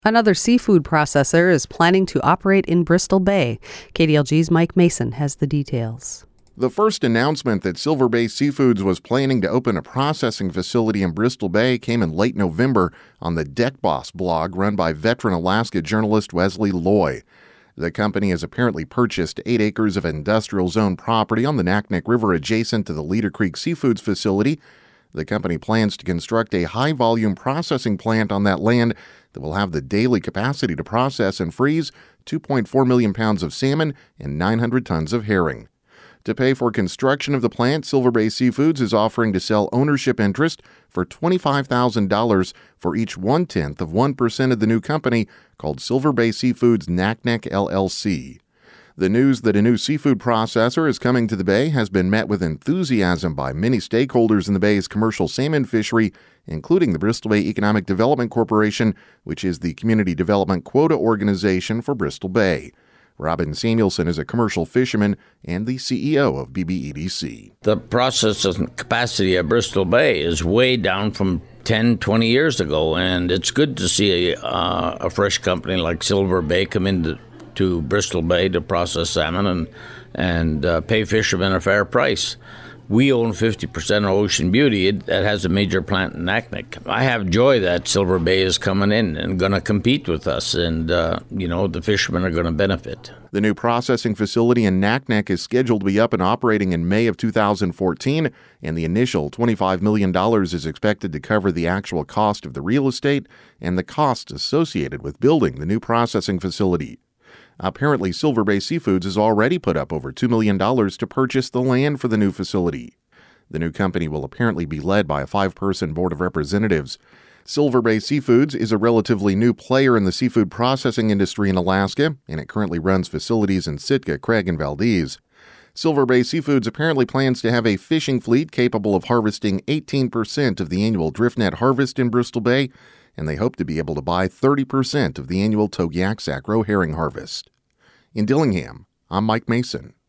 Another seafood processor is planning to operate in Bristol Bay. KDLG's Mike Mason has the details. The first announcement that Silver Bay Seafoods was planning to open a processing facility in Bristol Bay came in late November on the Deck Boss blog run by veteran Alaska journalist Wesley Loy. The company has apparently purchased 8 acres of industrial zone property on the Naknek River adjacent to the Leader Creek Seafoods facility. The company plans to construct a high-volume processing plant on that land that will have the daily capacity to process and freeze 2.4 million pounds of salmon and 900 tons of herring. To pay for construction of the plant, Silver Bay Seafoods is offering to sell ownership interest for $25,000 for each 0.1% of the new company called Silver Bay Seafoods Naknek LLC. The news that a new seafood processor is coming to the Bay has been met with enthusiasm by many stakeholders in the Bay's commercial salmon fishery, including the Bristol Bay Economic Development Corporation, which is the community development quota organization for Bristol Bay. Robin Samuelson is a commercial fisherman and the CEO of BBEDC. The processing capacity at Bristol Bay is way down from 10, 20 years ago, and it's good to see a fresh company like Silver Bay come into Bristol Bay to process salmon and pay fishermen a fair price. We own 50% of Ocean Beauty. That has a major plant in Naknek. I have joy that Silver Bay is coming in and going to compete with us, and the fishermen are going to benefit. The new processing facility in Naknek is scheduled to be up and operating in May of 2014, and the initial $25 million is expected to cover the actual cost of the real estate and the costs associated with building the new processing facility. Apparently, Silver Bay Seafoods has already put up over $2 million to purchase the land for the new facility. The new company will apparently be led by a 5-person board of representatives. Silver Bay Seafoods is a relatively new player in the seafood processing industry in Alaska, and it currently runs facilities in Sitka, Craig, and Valdez. Silver Bay Seafoods apparently plans to have a fishing fleet capable of harvesting 18% of the annual driftnet harvest in Bristol Bay, and they hope to be able to buy 30% of the annual Togiak Sacro herring harvest. In Dillingham, I'm Mike Mason.